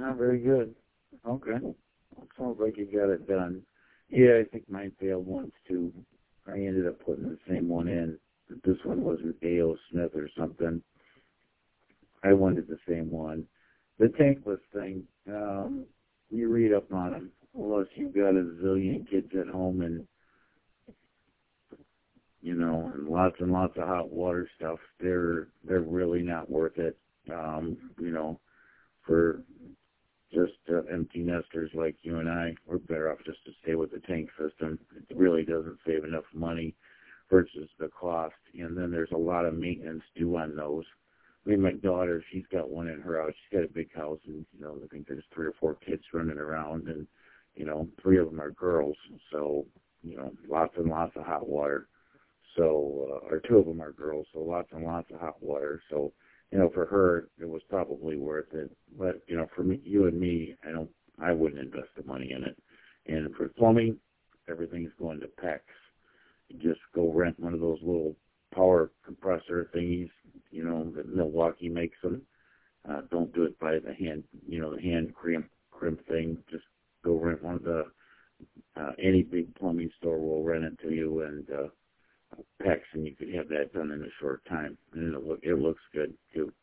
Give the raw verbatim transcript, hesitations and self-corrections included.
Ah, very good. Okay. Sounds like you got it done. Yeah, I think mine failed once too. I ended up putting the same one in. But this one wasn't A O. Smith or something. I wanted the same one. The tankless thing, um, you read up on them. Unless you've got a zillion kids at home and, you know, and lots and lots of hot water stuff, they're they're really not worth it. Um, you know, for just uh, empty nesters like you and I, we're better off just to stay with the tank system. It really doesn't save enough money versus the cost. And then there's a lot of maintenance due on those. I mean, my daughter, she's got one in her house. She's got a big house, and, you know, I think there's three or four kids running around, and, you know, three of them are girls. So, you know, lots and lots of hot water. So, uh, or two of them are girls, so lots and lots of hot water. So, you know, for her, it was probably worth it. But, you know, for me, you and me, I don't, I wouldn't invest the money in it. And for plumbing, everything's going to PEX. You just go rent one of those little power compressor thingies, you know, that Milwaukee makes them. Uh, don't do it by the hand, you know, the hand crimp, crimp thing. Just go rent one of the, uh, any big plumbing store will rent it to you, and, uh, PEX, and you could have that done in a short time. And it, look, it looks good, too.